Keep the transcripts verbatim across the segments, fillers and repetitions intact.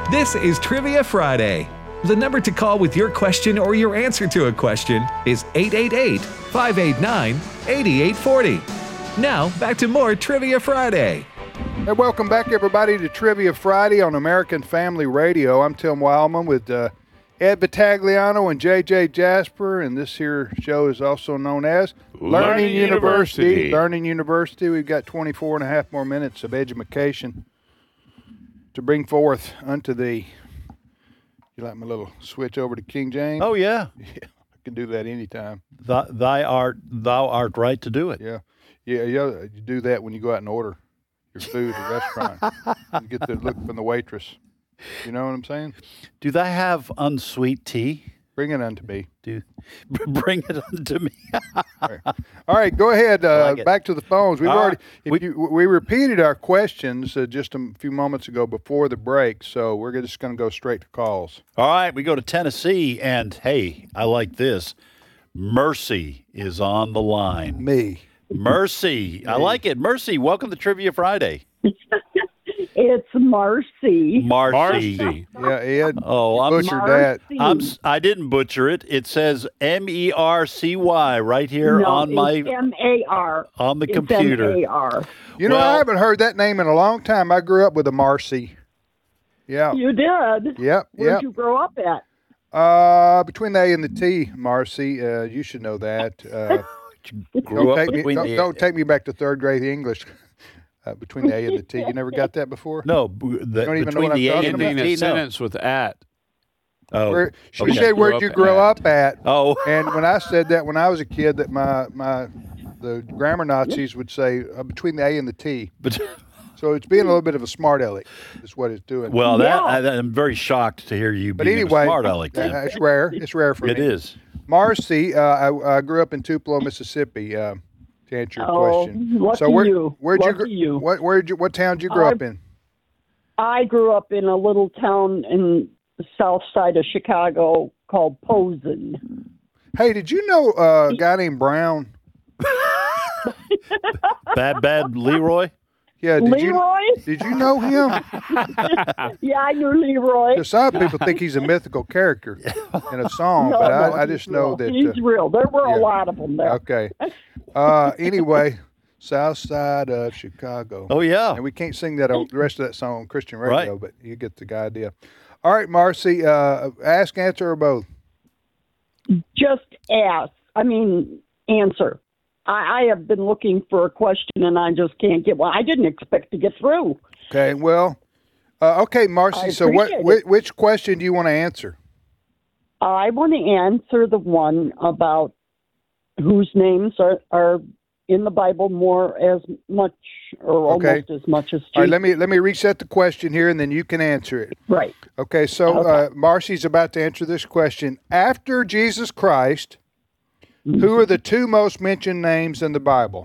This is Trivia Friday. The number to call with your question or your answer to a question is eight eight eight, five eight nine, eight eight four zero. Now, back to more Trivia Friday. Hey, welcome back, everybody, to Trivia Friday on American Family Radio. I'm Tim Wildman with uh, Ed Battagliano and J J Jasper, and this here show is also known as Learning, Learning University. University. Learning University. We've got twenty-four and a half more minutes of education to bring forth unto thee. You like my little switch over to King James? Oh, yeah. Yeah, I can do that anytime. Th- thy art, thou art right to do it. Yeah. Yeah, you you do that when you go out and order your food at a restaurant. You get the look from the waitress. You know what I'm saying? Do they have unsweet tea? Bring it unto me. Do bring it unto me. All right. All right, go ahead. Uh, like it. back to the phones. We've All already right. if We- you, we repeated our questions uh, just a few moments ago before the break, so we're just going to go straight to calls. All right, we go to Tennessee, and hey, I like this. Mercy is on the line. Me. Mercy, I like it. Mercy, welcome to Trivia Friday. It's Marcy. Marcy. Marcy. Yeah, Ed. Oh, I'm Butchered that. Marcy. I'm s- I didn't butcher it. It says M E R C Y right here no, on my it's M A R. on the It's computer. M A R. You know, Well- I haven't heard that name in a long time. I grew up with a Marcy. Yeah. You did? Yep. Where'd Yep. you grow up at? Uh, between the A and the T, Marcy. Uh, you should know that. Uh, Grew don't up take me. between Don't, the don't take me back to third grade English. Uh, between the A and the T, you never got that before. No, b- the, don't even know between what I'm the A talking and the Ending T, a no. sentence with at. Oh, Where, she okay. said, "Where'd Grew you up grow at. up at?" Oh, And when I said that when I was a kid, that my my the grammar Nazis would say uh, between the A and the T. but So it's being a little bit of a smart aleck. Is what it's doing. well, that Yeah. I, I'm very shocked to hear you but being anyway, a smart aleck. uh, Tim. it's rare. It's rare for It me. is. Marcy, uh, I, I grew up in Tupelo, Mississippi. Uh, to answer your Oh, question, lucky so where, you. where'd you, Lucky gr- you. what where'd you what town did you grow I- up in? I grew up in a little town in the south side of Chicago called Posen. Hey, did you know uh, a guy named Brown? Bad, bad Leroy. Yeah, did Leroy? you did you know him? Yeah, I knew Leroy. Because some people think he's a mythical character in a song, No, but I, no, I he's just know real. that. He's uh, real. There were yeah. a lot of them there. Okay. Uh, anyway, south side of Chicago. Oh yeah. And we can't sing that on, the rest of that song on Christian radio, Right. but you get the idea. All right, Marcy, uh, ask, answer, or both. Just ask. I mean, answer. I, I have been looking for a question and I just can't get one. I didn't expect to get through. Okay, well, uh, okay, Marcy, I so what? appreciate Which, it. which question do you want to answer? I want to answer the one about whose names are, are in the Bible more as much or Okay. almost as much as Jesus. All right, let me let me reset the question here, and then you can answer it. Right. Okay, so Okay. Uh, Marcy's about to answer this question. After Jesus Christ, who are the two most mentioned names in the Bible?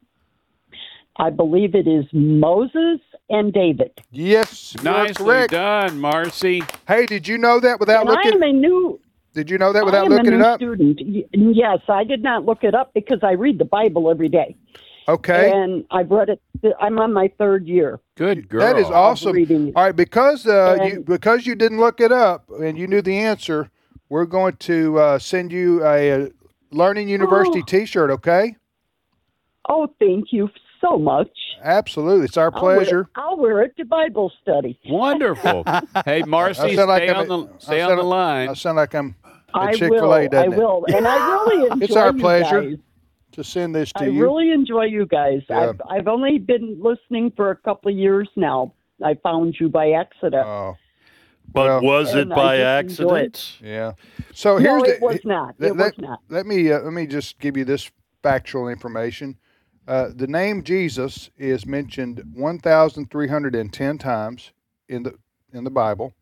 I believe it is Moses and David. Yes, you're Nicely correct. done, Marcy. Hey, did you know that without And I looking? am a new Did you know that I without am a looking it new up? student. Y- Yes, I did not look it up because I read the Bible every day. Okay, And I've read it. I'm on my third year. Good girl. that is awesome. reading it. All right, because uh, you And- because you didn't look it up and you knew the answer, we're going to uh, send you a, uh Learning University Oh. T-shirt. Okay, Oh, thank you so much. absolutely, it's our I'll wear it- pleasure. I'll wear it to Bible study. Wonderful. Hey, Marcy, I stay sound like I'm on a- the I stay on sound the like- line. I sound like I'm I at will. Chick-fil-A, I doesn't it? will, and I really enjoy. It's our you pleasure guys. to send this to I you. really enjoy you guys. Yeah. I've I've only been listening for a couple of years now. I found you by accident. Oh, But Well- was it And I by just enjoy it. accident? yeah. So no, here's it the, was not. let, It let- was not. let me uh, let me just give you this factual information. Uh, the name Jesus is mentioned one thousand three hundred ten times in the in the Bible,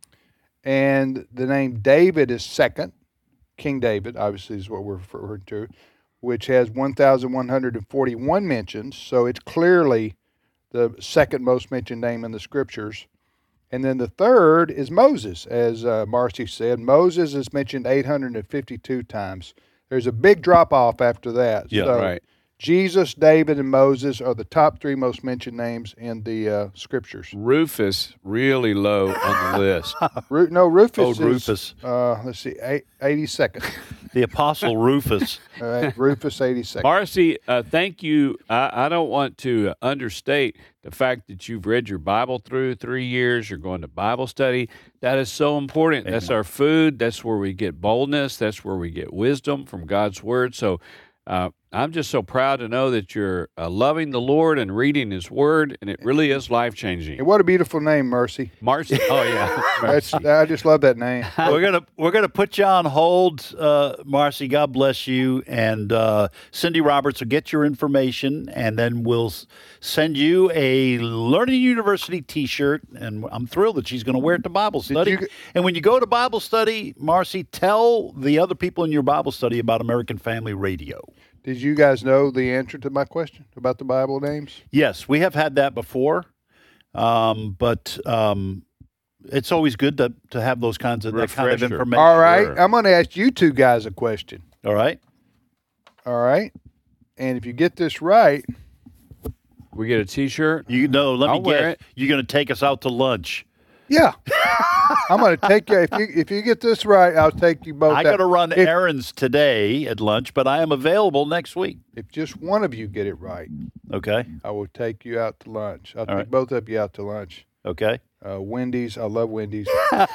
and the name David is second. King David, obviously, is what we're referring to, which has one thousand one hundred forty-one mentions. So it's clearly the second most mentioned name in the scriptures. And then the third is Moses, as uh, Marcy said. Moses is mentioned eight hundred fifty-two times. There's a big drop off after that. Yeah, so right. Jesus, David, and Moses are the top three most mentioned names in the uh, scriptures. Rufus really low on the list. Ru- no, Rufus Old is, Rufus. Uh, let's see, eight, eighty-second. The Apostle Rufus. All right, Rufus, eighty-second. Marcy, uh, thank you. I, I don't want to understate the fact that you've read your Bible through three years. You're going to Bible study. That is so important. That's our food. That's where we get boldness. That's where we get wisdom from God's Word. So uh, I'm just so proud to know that you're uh, loving the Lord and reading His Word, and it really is life-changing. And what a beautiful name, Mercy. Marcy, oh, yeah. That's, I just love that name. we're gonna we're gonna put you on hold, uh, Marcy. God bless you, and uh, Cindy Roberts will get your information, and then we'll s- send you a Learning University T-shirt. And I'm thrilled that she's going to wear it to Bible study. you g- And when you go to Bible study, Marcy, tell the other people in your Bible study about American Family Radio. Did you guys know the answer to my question about the Bible names? Yes, we have had that before, um, but um, it's always good to to have those kinds of that kind of Refresher. information. All right, Sure. I'm going to ask you two guys a question. All right. All right, and if you get this right, We get a T-shirt. You know, let me I'll wear guess. it. You're going to take us out to lunch. yeah, I'm going to take you. If you if you get this right, I'll take you both. I out. got to run if, errands today at lunch, but I am available next week. if just one of you get it right, Okay. I will take you out to lunch. I'll take right. both of you out to lunch. Okay. Uh, Wendy's, I love Wendy's.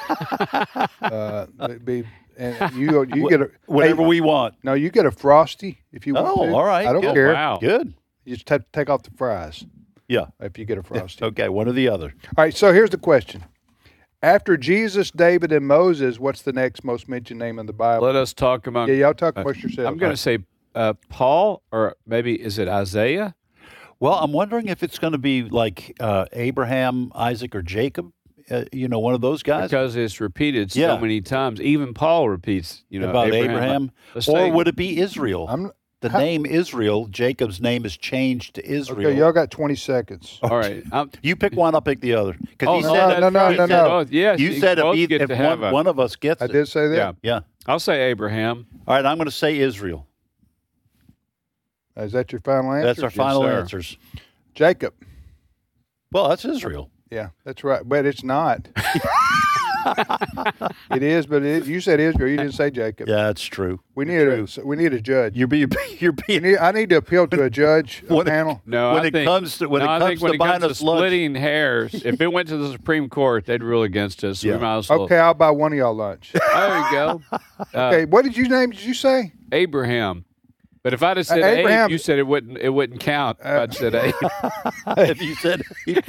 uh, it'd be, and you you get a Whatever hey, we want. No, you get a frosty if you want Oh, to. all right, I don't good. care. Wow. Good. You just have to take off the fries Yeah. if you get a frosty. Okay. One or the other. All right, so here's the question. After Jesus, David, and Moses, what's the next most mentioned name in the Bible? Let us talk among. yeah, y'all talk amongst yourselves. I'm going to say uh, Paul, or maybe is it Isaiah? Well, I'm wondering if it's going to be like uh, Abraham, Isaac, or Jacob. Uh, you know, one of those guys. Because it's repeated so Yeah. many times. Even Paul repeats, you know, about Abraham. Abraham. Let's Or say- would it be Israel? I'm, the name Israel, Jacob's name is changed to Israel. okay, y'all got twenty seconds. All right. I'm, You pick one, I'll pick the other. 'Cause oh, he no, said, no, no, no, he no, said no. both. Yes, you said if, both he, get if to one, have a, one of us gets I it. did say that? Yeah. Yeah. I'll say Abraham. All right, I'm going to say Israel. Is that your final answer? That's our final sir. answers. Jacob. Well, that's Israel. Yeah, that's right. But it's not. It is, but it, you said Israel. You didn't say Jacob. Yeah, that's true. We need a we need a judge. You're being, you're We being need, I need to appeal to a judge, a When it- panel. No, When I it think, comes to- when no, it I comes think when to it comes buying to us lunch- splitting hairs, if it went to the Supreme Court, they'd rule against us. So Yeah. we might as well. Okay, I'll buy one of y'all lunch. There you go. Uh, Okay, what did you name? Did you say? Abraham. But if I'd have said Uh, Abe, Abraham- you said it wouldn't. It wouldn't count. If I'd said Abe. if you said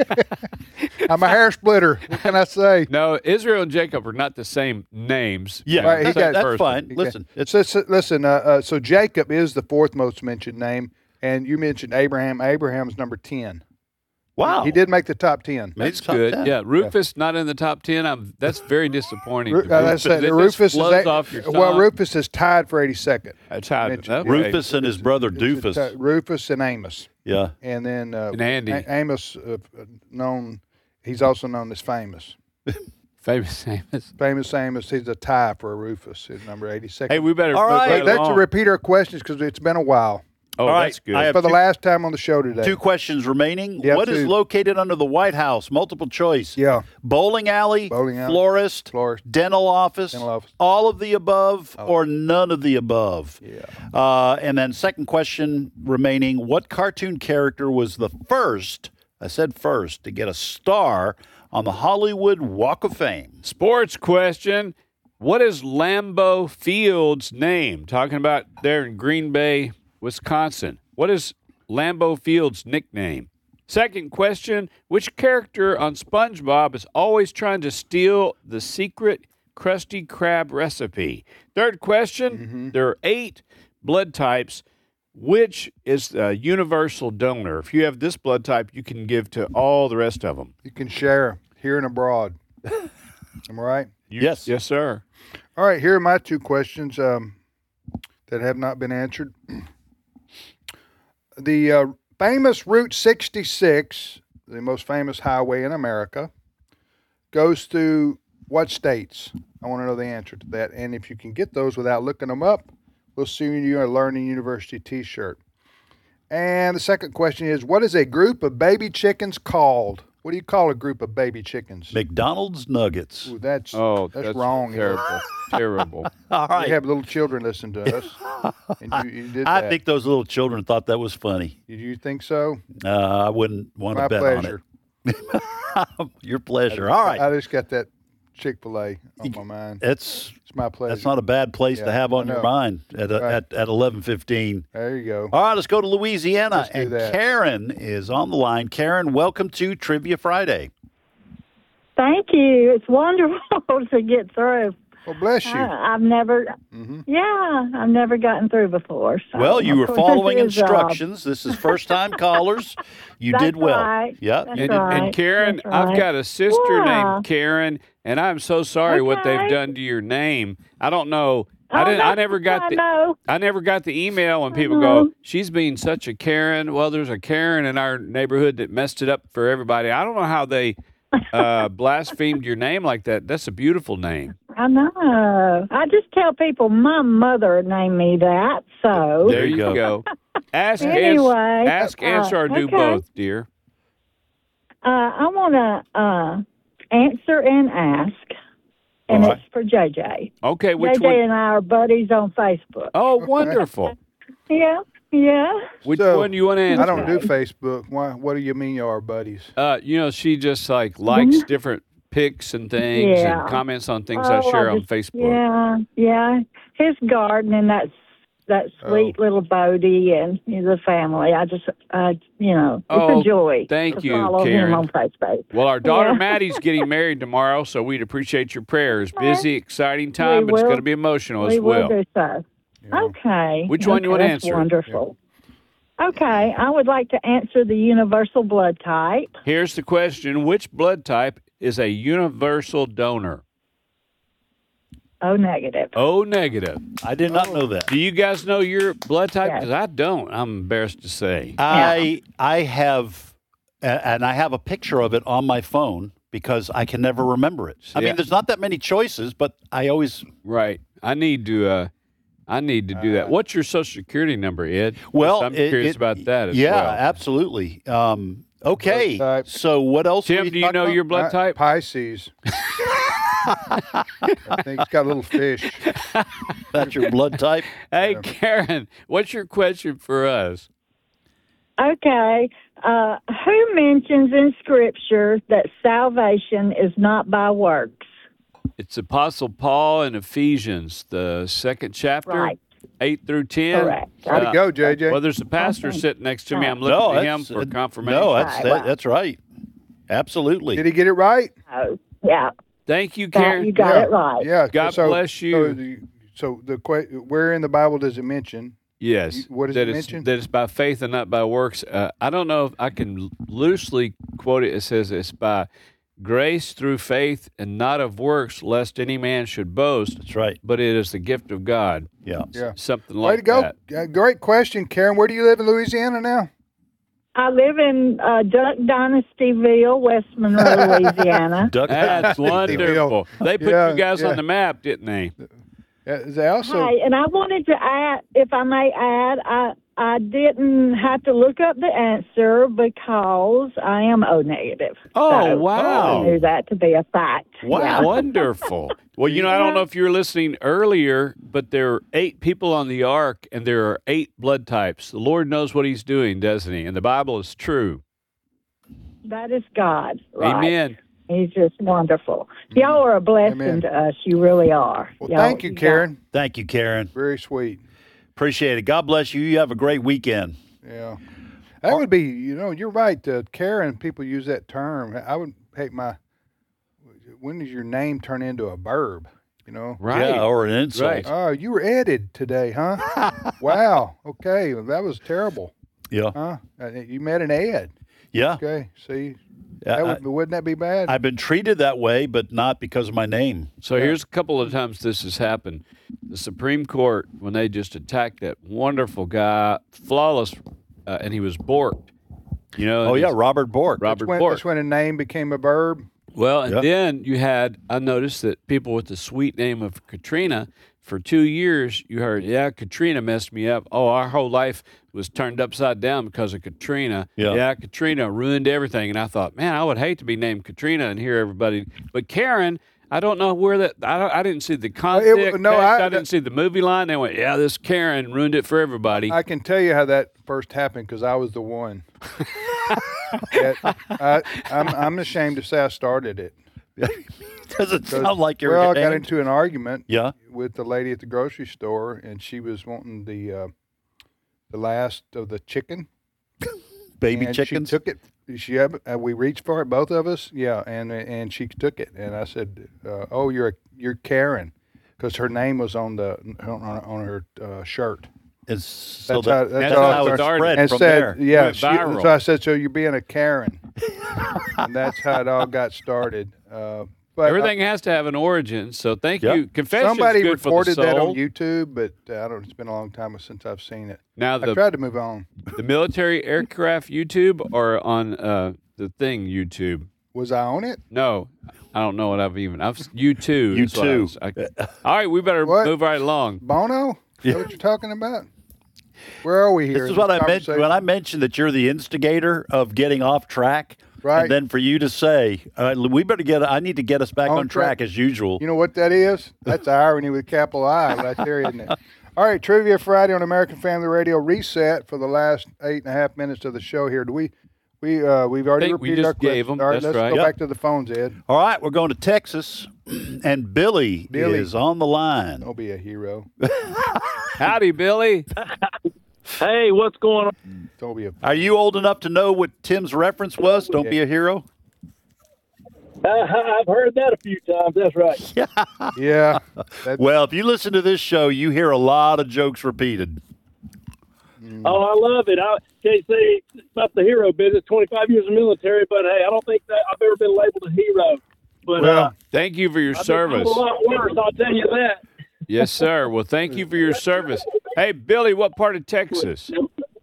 I'm a hair splitter. What can I say? No, Israel and Jacob are not the same names. yeah, Right, he that's, got- that's person. fine. Listen, it's So, so listen. Uh, uh, so Jacob is the fourth most mentioned name, and you mentioned Abraham. Abraham's number ten. wow. He did make the top ten. Made That's the top good. ten. Yeah, Rufus not in the top ten. I'm. That's very disappointing. Ru- to uh, me. that's it. It just Rufus is flows a- off your well. tongue. Rufus is tied for eighty-second. That's how. mentioned. Okay. Rufus and his brother It's Doofus. a- Rufus and Amos, Yeah. and then uh, And Andy. A- Amos, uh, known. He's also known as famous. Famous Amos. Famous Amos. He's a tie for Rufus. He's number eighty-second. Hey, we better. All move right. right Let's along. repeat our questions because it's been a while. Oh, All right, that's good. I have For the two- last time on the show today. Two questions remaining. Yeah, What is two. located under the White House? Multiple choice. Yeah. Bowling alley, Bowling alley, florist, florist, dental office, dental office. all of the above, or none of the above. Yeah. Uh, and then second question remaining: what cartoon character was the first? I said first to get a star on the Hollywood Walk of Fame. Sports question. What is Lambeau Field's name? Talking about there in Green Bay, Wisconsin. What is Lambeau Field's nickname? Second question. Which character on SpongeBob is always trying to steal the secret Krusty Krab recipe? Third question. There are eight blood types. Which is the universal donor? If you have this blood type, you can give to all the rest of them. You can share here and abroad. Am I right? You- Yes. Yes, sir. All right, here are my two questions um, that have not been answered. The uh, famous Route sixty-six, the most famous highway in America, goes through what states? I want to know the answer to that. And if you can get those without looking them up, we'll see you a Learning University t-shirt. And the second question is, what is a group of baby chickens called? What do you call a group of baby chickens? McDonald's Nuggets. Ooh, that's Oh, that's, that's wrong. terrible. Terrible. All We right. have little children listen to us, and you, you did I that. think those little children thought that was funny. Did you think so? Uh, I wouldn't want My to bet pleasure. on it. Your pleasure. All right. I just got that Chick-fil-A on my mind. It's It's my pleasure. that's not a bad place to Yeah, have on I your know. mind at a, Right. at at eleven fifteen. There you go. All right, let's go to Louisiana. Let's do and that. Karen is on the line. Karen, welcome to Trivia Friday. Thank you. It's wonderful to get through. Well, bless you. I, I've never, Mhm. yeah, I've never gotten through before. So, Well, you of were course, following this is, uh, instructions. This is first time callers. You That's did well. right. Yeah. That's And, right. and Karen, That's I've right. got a sister Yeah. named Karen, and I'm so sorry what they've Okay. done to your name. I don't know. I Oh, didn't. I that's- never got I the. know. I never got the email when people know. go, "She's being such a Karen." Well, there's a Karen in our neighborhood that messed it up for everybody. I don't know how they uh, blasphemed your name like that. That's a beautiful name. I know. I just tell people my mother named me that. So There you you go. Ask, Anyway, ask, uh, answer, or do okay. both, dear. uh, I want to uh, answer and ask, and All right. it's for J J. Okay, which J J one? and I are buddies on Facebook. Oh, wonderful. Yeah, yeah. Which So, one do you want to answer? I don't do Facebook. Why? What do you mean you are buddies? Uh, you know, she just like likes different pics and things Yeah. and comments on things I Oh, share I on just- Facebook. Yeah, yeah. His garden and that that sweet Oh. little Bodie and the family. I just, I, you know, it's Oh, a joy. thank to you, follow Karen. him on Facebook. Well, our daughter Yeah. Maddie's getting married tomorrow, so we'd appreciate your prayers. Busy, exciting time, but it's will. going to be emotional we as well. will do so. Yeah. Okay. Which one okay, you wanna that's answer? Wonderful. Okay, I would like to answer the universal blood type. Here's the question: which blood type is a universal donor? O negative. O negative. I did not know that. Do you guys know your blood type? Yes. Because I don't. I'm embarrassed to say. I I have a- and I have a picture of it on my phone because I can never remember it. I Yeah. mean, there's not that many choices, but I always Right. I need to. Uh, I need to do that. What's your social security number, Ed? well. I'm it- curious it- about that as yeah, well. absolutely. Um, okay, Blood type. so what else? were Tim, we do you talking know about? your blood I- type? Pisces. I think it's got a little fish. That's your blood type. Hey, Karen, what's your question for us? Okay. Uh, who mentions in Scripture that salvation is not by works? It's Apostle Paul in Ephesians, the second chapter, Right. eight through ten. Correct. Way to go, J J. Well, there's a pastor Okay. sitting next to me. I'm looking No, to him that's for uh, confirmation. No, that's Right, that, wow. that's right. Absolutely. Did he get it right? Oh, yeah. Thank you, That, Karen. you got Yeah. it right. Yeah. God so, bless you. So the, so the que- where in the Bible does it mention? Yes. What does that it it's, mention? That it's by faith and not by works. Uh, I don't know if I can loosely quote it. It says it's by grace through faith and not of works, lest any man should boast, That's right. but it is the gift of God. Yeah. Yeah. Something Way like to go. that. Uh, great question, Karen. Where do you live in Louisiana now? I live in uh, Duck Dynastyville, West Monroe, Louisiana. Duck. That's wonderful. They put Yeah, you guys yeah. on the map, didn't they? Uh, is there also Hi, and I wanted to add, if I may add, I I didn't have to look up the answer because I am O negative. Oh, So wow. I knew that to be a fact. Wow. Yeah. Wonderful. Well, you know, I don't know if you were listening earlier, but there are eight people on the ark, and there are eight blood types. The Lord knows what He's doing, doesn't He? And the Bible is true. That is God. Right. Amen. He's just wonderful. Y'all are a blessing Amen. to us. You really are. Well, Y'all- thank you, got- Karen. Thank you, Karen. Very sweet. Appreciate it. God bless you. You have a great weekend. Yeah. That would be, you know, you're right. Uh, Karen, people use that term. I would take my, when does your name turn into a verb? You know? Right. Yeah, or an insult. Right. Oh, you were edited today, huh? Wow. Okay. Well, that was terrible. Yeah. Huh? Uh, You met an Ed. Yeah. Okay. See, Yeah, that I, would, wouldn't that be bad? I've been treated that way, but not because of my name. So here's a couple of times this has happened. The Supreme Court, when they just attacked that wonderful guy, flawless, uh, and he was borked. You know. Oh, and yeah, his- Robert Bork. Robert when, Bork. that's when a name became a verb. Well, and Yeah. then you had, I noticed that people with the sweet name of Katrina for two years, you heard, yeah, Katrina messed me up. Oh, our whole life was turned upside down because of Katrina. Yeah. yeah, Katrina ruined everything. And I thought, man, I would hate to be named Katrina and hear everybody. But Karen, I don't know where that, I, don't, I didn't see the context. no, I- I didn't see the movie line. They went, yeah, this Karen ruined it for everybody. I can tell you how that first happened because I was the one. that, I, I'm, I'm ashamed to say I started it. Doesn't sound like you're. Well, I got ashamed. into an argument Yeah. with the lady at the grocery store, and she was wanting the uh, the last of the chicken. baby and chickens. She took it. She had, uh, we reached for it, both of us. Yeah, and and she took it, and I said, uh, "Oh, you're a, you're Karen," because her name was on the on, on her uh, shirt. It's, so That's that, how- that's that's how how it it started. spread And from said, there. "Yeah." Went She, viral. so I said, "So you're being a Karen," and that's how it all got started. Uh, but Everything has to have an origin. So thank Yep. you. uh, Confession's somebody good for the reported that soul. on YouTube, but uh, I don't. It's been a long time since I've seen it. Now, I the, tried to move on. the military aircraft YouTube or on uh, the thing YouTube? Was I on it? No, I don't know what I've even. I've you too. You is what I too. was- I- all right, we better What? move right along. Bono? Is that what you're talking about? Where are we here? This in is what I meant conversation? when I mentioned that you're the instigator of getting off track. Right. And then for you to say, uh, we better get, I need to get us back On on track, track. as usual. You know what that is? That's irony with a capital I right there, isn't it? All right, Trivia Friday on American Family Radio reset for the last eight and a half minutes of the show here. Do we, we, uh, we've already Think we repeated just our gave questions. them. All right, That's let's right. go Yep. back to the phones, Ed. All right, we're going to Texas, and Billy, Billy. is on the line. Don't be a hero. Howdy, Billy. Hey, what's going on? Don't be a. Are you old enough to know what Tim's reference was? Don't be a hero. Uh, I've heard that a few times. That's right. Yeah. That, Well, if you listen to this show, you hear a lot of jokes repeated. Oh, I love it. I can't say about the hero business. twenty-five years in the military, but hey, I don't think that I've ever been labeled a hero. But Well, uh, Thank you for your I've been service. told a lot worse. I'll tell you that. Yes, sir. Well, thank you for your service. Hey, Billy, what part of Texas?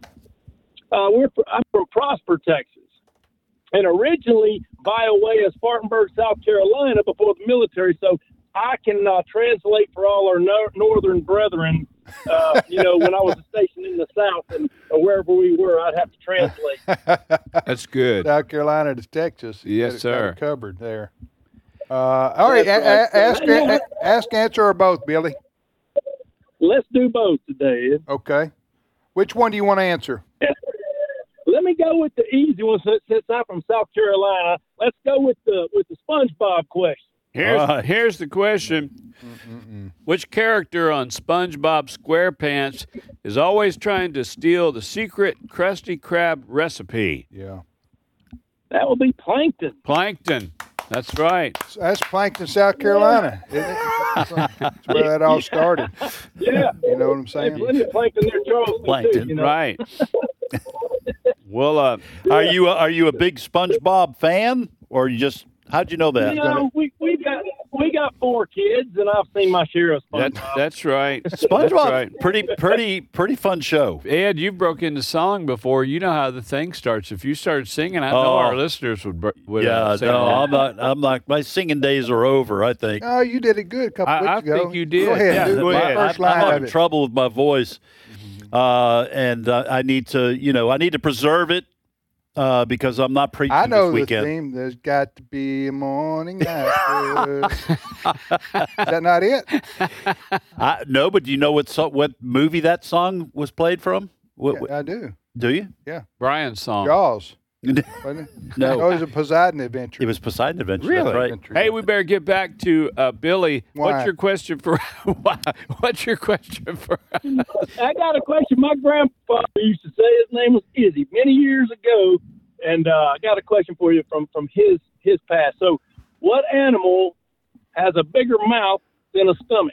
Uh, we're I'm from Prosper, Texas, and originally by way of Spartanburg, South Carolina, before the military. So I can uh, translate for all our no- northern brethren. Uh, you know, when I was stationed in the South and or wherever we were, I'd have to translate. That's good. South Carolina to Texas. You Yes, got it- got sir. it Covered there. Uh, all right, a- a- ask, a- ask, answer, or both, Billy. Let's do both today. Ed. Okay. Which one do you want to answer? Let me go with the easy one since, since I'm from South Carolina. Let's go with the with the SpongeBob question. Here's, All right. here's the question. Which character on SpongeBob SquarePants is always trying to steal the secret Krusty Krab recipe? Yeah. That will be Plankton. Plankton. That's right. So that's Plankton, South Carolina, isn't it? That's where that all started. Yeah, You know what I'm there's saying? plenty of Plankton there, Charleston. Plankton, too, you know? Right. well, uh, Are you a, are you a big SpongeBob fan, or you just how'd you know that? You know, we we got we got four kids, and I've seen my share of that, SpongeBob. that's right. That's SpongeBob, right. pretty pretty pretty fun show. Ed, you broke into song before. You know how the thing starts. If you started singing, I know Oh. our listeners would. br- would Yeah, uh, sing no, along. I'm not. I'm not. My singing days are over. I think. Oh, you did it good a couple I- weeks I ago. think you did. Go ahead, Yeah, do go the ahead. first I'm, line I'm of having it. trouble with my voice, uh, and uh, I need to, you know, I need to preserve it uh, because I'm not preaching I know this the weekend. theme. There's got to be a morning after. Is that not it? I, no, but do you know what so, what movie that song was played from? What, Yeah, what- I do. do you? Brian's song. Jaws. Wasn't it? No. Oh, it was a Poseidon adventure. It was Poseidon Adventure. Really? That's right. Adventure. Hey, we better get back to uh, Billy. Why? What's your question for? why- What's your question for? I got a question. My grandfather used to say his name was Izzy many years ago, and uh, I got a question for you from from his his past. So, what animal has a bigger mouth than a stomach?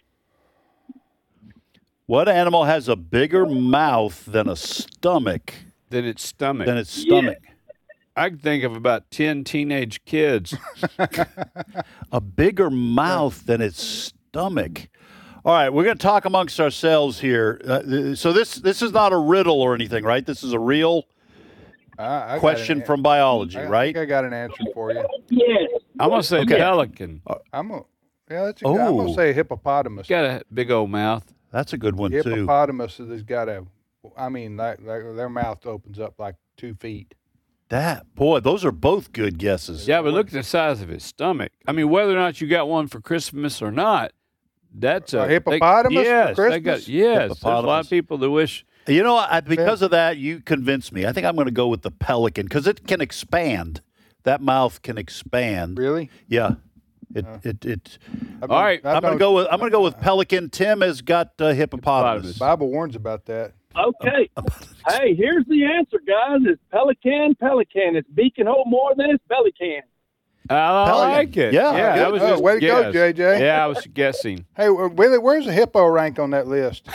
What animal has a bigger mouth than a stomach? Then it's stomach. Than its stomach. I can think of about ten teenage kids. A bigger mouth than its stomach. All right, we're going to talk amongst ourselves here. Uh, th- so this this is not a riddle or anything, right? This is a real I, I got question an- from biology, I, I right? think I got an answer for you. Yes. I'm gonna say Okay. pelican. I'm a, Yeah, that's a, I'm going Oh. to say a hippopotamus. Got a big old mouth. That's a good one, too. Hippopotamus has got a, I mean, like, their their mouth opens up like two feet. That, boy, those are both good guesses. Yeah, but look at the size of his stomach. I mean, whether or not you got one for Christmas or not, that's a, A hippopotamus They, for yes, they got, Christmas? yes. There's a lot Hippopotamus. of people that wish. You know, I, because of that, you convinced me. I think I'm going to go with the pelican because it can expand. That mouth can expand. Really? Yeah. It, it, it, I've All known- right, I've I'm going to known- go with I'm going to go with pelican. Tim has got uh, hippopotamus. Hippopotamus. Bible warns about that. Okay. Hey, here's the answer, guys. It's pelican, pelican. Its beak can hold more than its belly can. I Pelican. like it. Yeah, yeah. good. That was Oh, just way to go, guess. J J. Yeah, I was guessing. Hey, uh, Willie, where's the hippo rank on that list?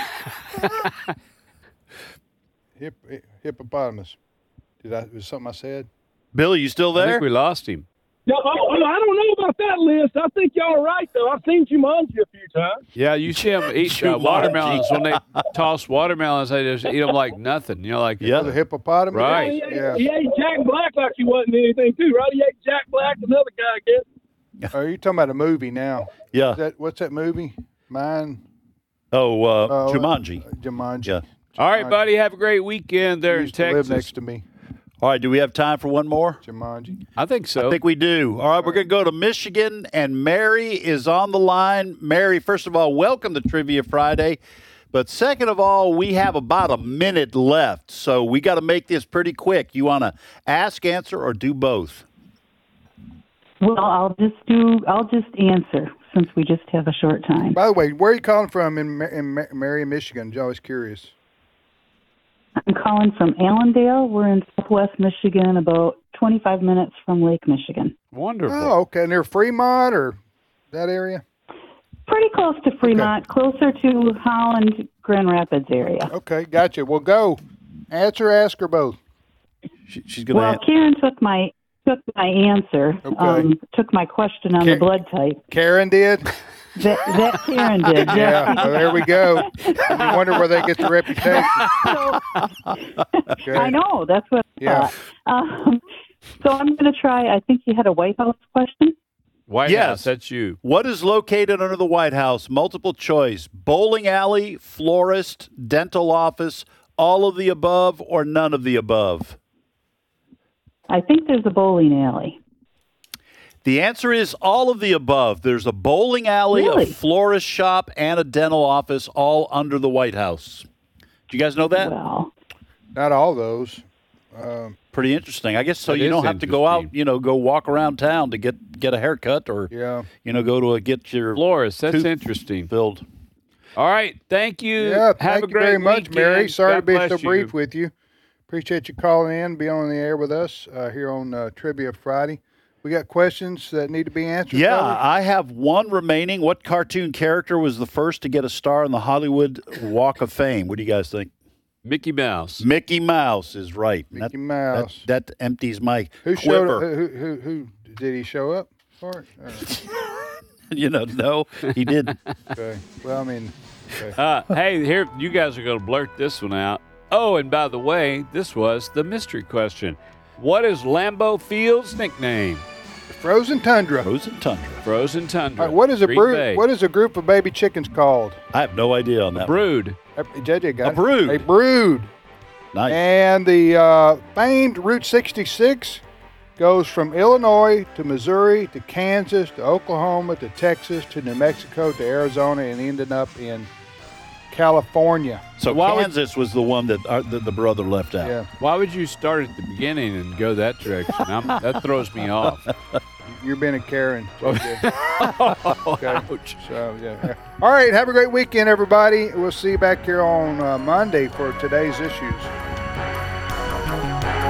Hip, hippopotamus. Did I? Was something I said? Billy, you still I there? think we lost him. No, oh, oh, I don't know about that list. I think y'all are right, though. I've seen Jumanji a few times. Yeah, you see them eat uh, Jumanji. watermelons. When they toss watermelons, they just eat them like nothing. You know, like Yeah. The hippopotamus. Right. He ate, Yeah. he ate Jack Black like he wasn't anything, too, right? He ate Jack Black, another guy, I guess. Oh, you're talking about a movie now? Yeah. Is that what's that movie? Mine. Oh, uh, Oh, Jumanji. Jumanji. Yeah. All right, buddy. Have a great weekend there in Used to live Texas. next to me. All right, do we have time for one more? Jumanji. I think so. I think we do. All right, we're going to go to Michigan, and Mary is on the line. Mary, first of all, welcome to Trivia Friday. But second of all, we have about a minute left, so we got to make this pretty quick. You want to ask, answer, or do both? Well, I'll just do. I'll just answer since we just have a short time. By the way, where are you calling from in, Ma- in Ma- Marion, Michigan? I'm always curious. I'm calling from Allendale. We're in Southwest Michigan, about twenty-five minutes from Lake Michigan. Wonderful. Oh, okay. Near Fremont or that area? Pretty close to Fremont, closer to Holland, Grand Rapids area. Okay, gotcha. Well, go. Answer, ask, or both. She, she's going to Well, Karen took my took my answer. Okay. Um, took my question on Ka- the blood type. Karen did? That that Karen did. Yeah, yes. well, there we go. You wonder where they get the reputation. So, Okay. I know. That's what I Yeah. thought. Um, so I'm going to try. I think you had a White House question. White Yes. House, that's you. What is located under the White House? Multiple choice. Bowling alley, florist, dental office, all of the above, or none of the above? I think there's a bowling alley. The answer is all of the above. There's a bowling alley, Really? a florist shop, and a dental office all under the White House. Do you guys know that? Well, Not all those. Um, Pretty interesting. I guess so. That You is don't have to go out, interesting. you know, go walk around town to get get a haircut or, yeah. you know, go to a, get your Flores, that's tooth interesting. filled. All right. Thank you. Yeah, Have thank a you great very much, weekend. Mary. Sorry God to be so bless you. brief with you. Appreciate you calling in, being on the air with us uh, here on uh, Trivia Friday. We got questions that need to be answered. Yeah, fellas? I have one remaining. What cartoon character was the first to get a star on the Hollywood Walk of Fame? What do you guys think? Mickey Mouse. Mickey Mouse is right. Mickey That- Mouse. That, that empties my Who showed up? quiver. Who, who, who did he show up for it? Uh, You know, no, he didn't. okay. Well, I mean, okay. Uh, hey, here, you guys are going to blurt this one out. Oh, and by the way, this was the mystery question. What is Lambeau Field's nickname? Frozen Tundra. Frozen Tundra. Frozen Tundra. All right, what is a Green brood? Bay. What is a group of baby chickens called? I have no idea on that. one. Brood. Uh, J J got A it. brood. A brood. Nice. And the uh, famed Route sixty-six goes from Illinois to Missouri to Kansas to Oklahoma to Texas to New Mexico to Arizona and ended up in California. So Why would- Kansas was the one that, our, that the brother left out. Yeah, Why would you start at the beginning and go that direction? I'm, that throws me off. you're being a Karen. J J. Okay. Ouch. So yeah. All right. Have a great weekend, everybody. We'll see you back here on uh, Monday for today's issues.